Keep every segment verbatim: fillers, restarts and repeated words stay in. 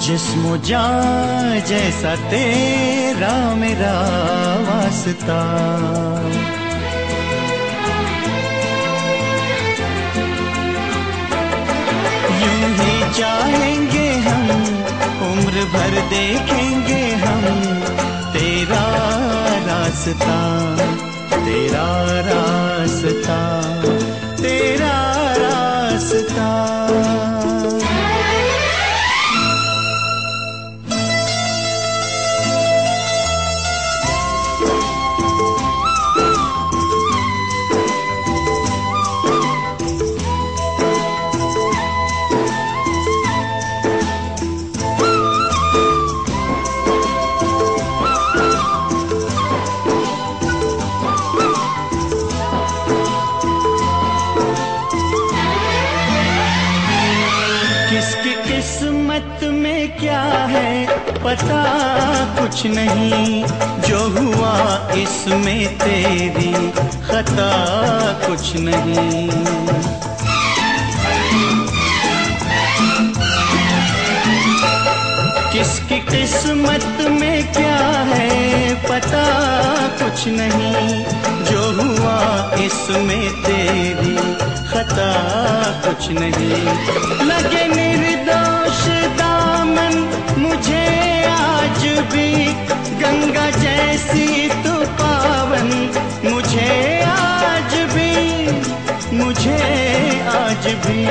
जिस्मो जान जैसा तेरा मेरा वास्ता, यूं ही चाहेंगे हम, उम्र भर देखेंगे हम तेरा रास्ता, तेरा रास्ता, तेरा रास्ता। किसकी किस्मत में क्या है पता कुछ नहीं, जो हुआ इसमें तेरी खता कुछ नहीं। किसकी किस्मत में क्या है पता कुछ नहीं, जो हुआ इसमें तेरी खता कुछ नहीं। लगे निर्दोष दामन मुझे आज भी, गंगा जैसी तू पावन मुझे आज भी, मुझे आज भी।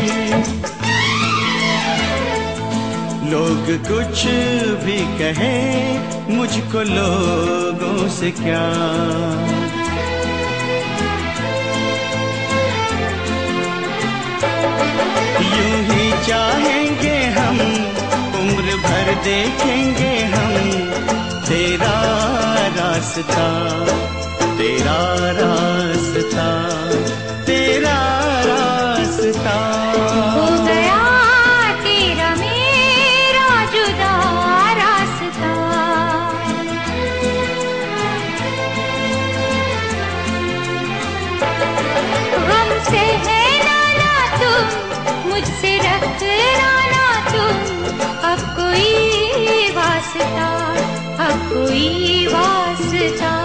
लोग कुछ भी कहे मुझको लोगों से क्या, यूं ही चाहेंगे हम, उम्र भर देखेंगे हम तेरा रास्ता, तेरा रास्ता, तेरा रास्ता। हो गया तेरा मेरा जुदा रास्ता, हमसे है नाना तुम, मुझसे रखना ना तुम, अब कोई वास्ता, अब कोई वास्ता।